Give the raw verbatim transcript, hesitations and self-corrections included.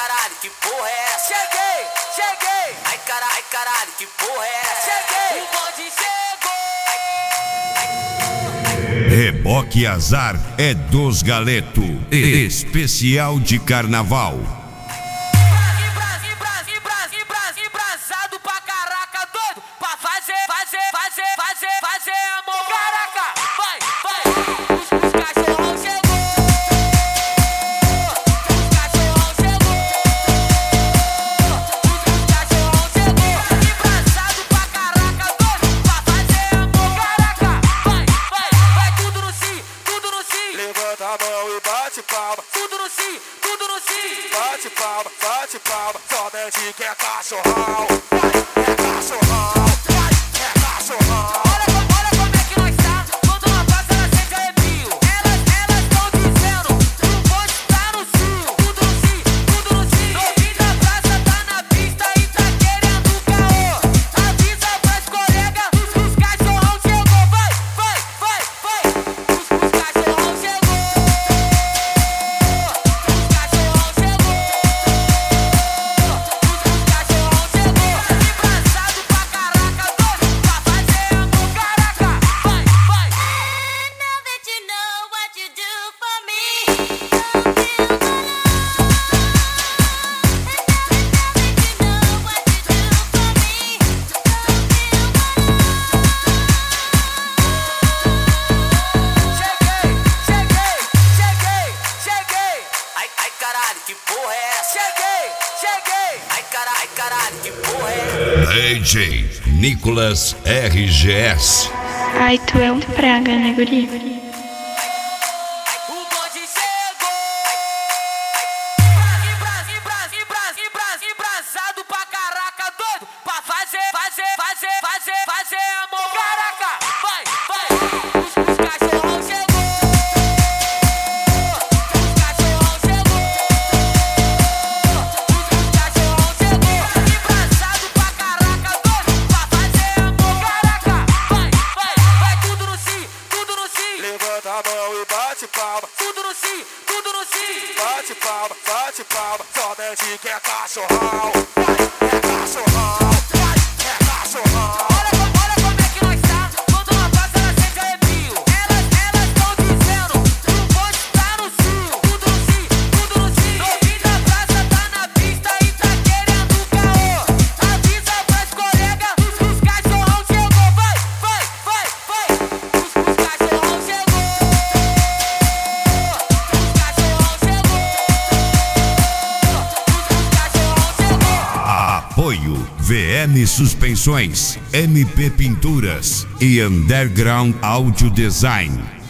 caralho, que porra é essa? Cheguei, cheguei. Ai caralho, ai caralho, que porra é essa? Cheguei, o bonde chegou. Reboque Azar é dos Galeto, especial de carnaval. Embrasado pra caraca, doido pra fazer, fazer, fazer, fazer, fazer amor. Caraca, vai, vai. Os, os cachorrão chegou. Os cachorrão chegou. Os, os cachorrão chegou. Embrasado pra caraca, doido pra fazer amor. Caraca, vai, vai, vai tudo no sim, tudo no sim. Levanta a mão e bate palma. Tudo no sim, tudo no sim. Bate palma, bate palma. Somente que é cachorrão. Vai, é cachorrão. Vai, é cachorrão. Olha, como- olha como é que nós tá. Quando uma passa, ela sente arrepio. Elas, elas tão dizendo que o bonde tá no cio. Tudo no cio, tudo no cio. Novinho da praça tá na pista e tá querendo caô. Avisa pras colegas, os, os cachorrão chegou. Vai, vai, vai, vai. Os, os cachorrão chegou. Os cachorrão chegou. Os, os cachorrão chegou. Embrasado pra caraca, doido pra fazer amor. Caraca, vai, vai. Now that you know what you do for me, don't feel my love. And now that you know what you do for me, don't feel my Cheguei, cheguei, cheguei, cheguei. Ai, ai caralho, que porra é essa? Cheguei, cheguei. Ai caralho, ai caralho, que porra é essa? D J Nicolas R G S. Ai, tu é um praga, né, guri? O bonde chegou. Embrasado pra caraca, doido pra fazer, fazer, fazer, fazer, fazer amor. Caraca, vai, vai. Os, os cachorrão chegou. Os cachorrão chegou. Os, os cachorrão chegou. Embrasado pra caraca, doido pra fazer amor. Caraca, vai, vai, vai tudo no sim, tudo no sim. Levanta a mão e bate palma. Tudo no sim, tudo no sim. Bate palma, bate palma. Somente que é cachorrão. Vai, é cachorrão. Vai, é cachorrão. Olha, como- olha como é que nós tá. Quando uma passa, ela sente arrepio. Elas, elas tão dizendo que o bonde tá no cio. Tudo no cio, tudo no cio. Novinho da praça tá na pista e tá querendo caô. Avisa pras colegas, os, os cachorrão chegou. Vai, vai, vai, vai. Os, os cachorrão chegou. Os cachorrão chegou. Os, os cachorrão chegou. Apoio V M Suspensões, M P Pinturas e Underground Audio Design.